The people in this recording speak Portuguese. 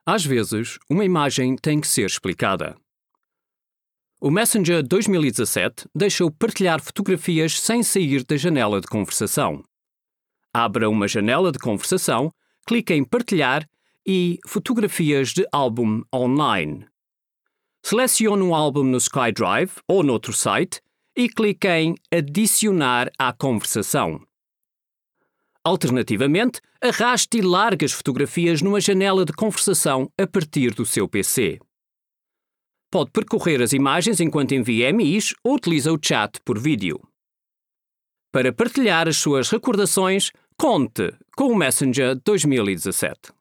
Às vezes, uma imagem tem que ser explicada. O Messenger 2017 deixa-o partilhar fotografias sem sair da janela de conversação. Abra uma janela de conversação, clique em Partilhar e Fotografias de álbum online. Selecione um álbum no SkyDrive ou noutro site e clique em Adicionar à conversação. Alternativamente, arraste e largue as fotografias numa janela de conversação a partir do seu PC. Pode percorrer as imagens enquanto envia MIs ou utiliza o chat por vídeo. Para partilhar as suas recordações, conte com o Messenger 2017.